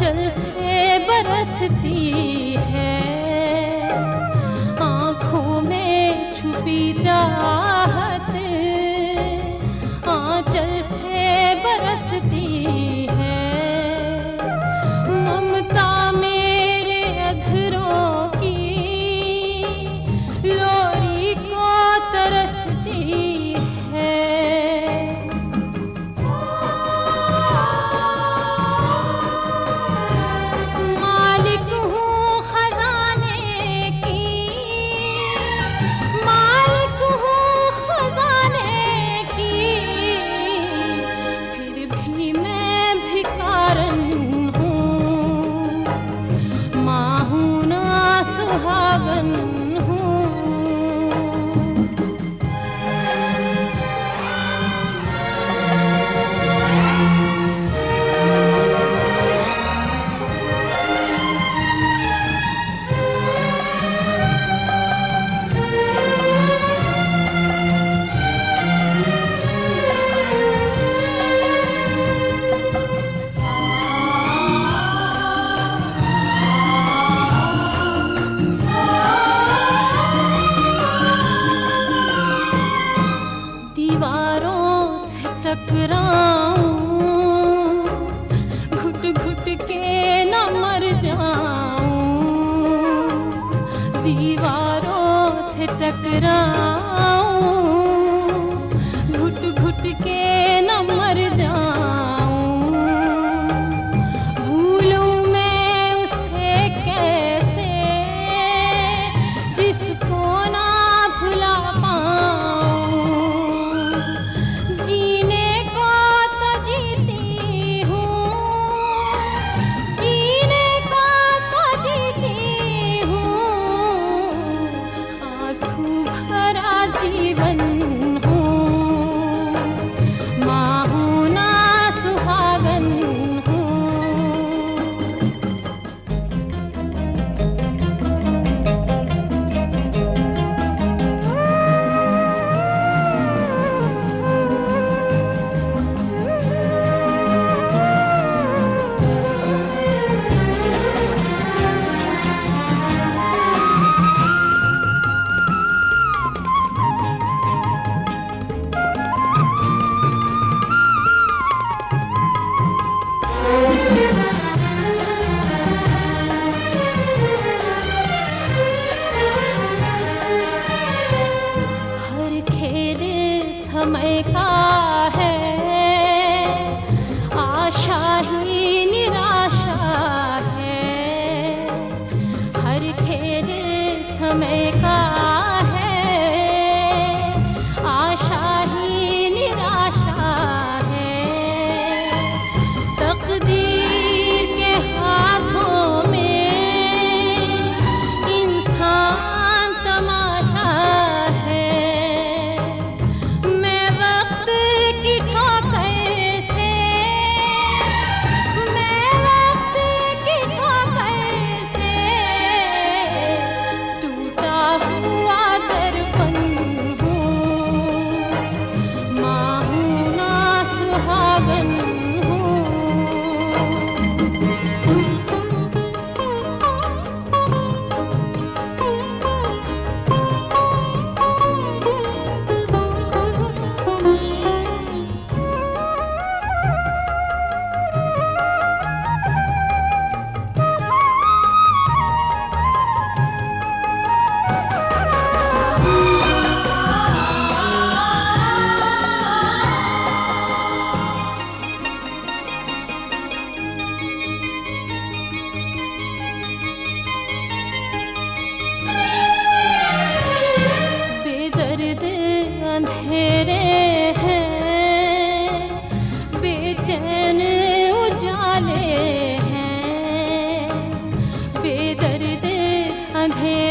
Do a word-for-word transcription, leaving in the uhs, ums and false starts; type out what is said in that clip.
आंचल से बरसती है, आँखों में छुपी चाहत आंचल से बरसती है, ममता मेरे अधरों की लोरी को तरसती है। मालिक हूँ खजाने की, मालिक हूँ खजाने की, फिर भी मैं भिखारन हूँ, माँ हूँ ना सुहागन हूँ। दीवारों से टकराऊं, घुट घुट के न मर जाऊं, दीवारों से टकराऊं, घुट घुट के न मर जाऊं, भूलूं मैं उसे कैसे जिसको ना भुला पाऊं। जीने को तो जीती हूँ, जीने को तो जीती हूँ, आंसू भरा जीवन हूँ, माँ हूँ ना सुहागन हूँ। हर खेल समय का है, आशा ही निराशा है, हर खेल समय का है, आशा ही निराशा है, तकदीर के हाथों में इंसान तमाशा है, मैं वक्त की ठोकर से, मैं वक्त की ठोकर से टूटा हुआ दर्पण हूँ, माँ हूँ ना सुहागन हूँ। बेदर्द अंधेरे हैं, बेचैन उजाले हैं, बेदर्द अंधेरे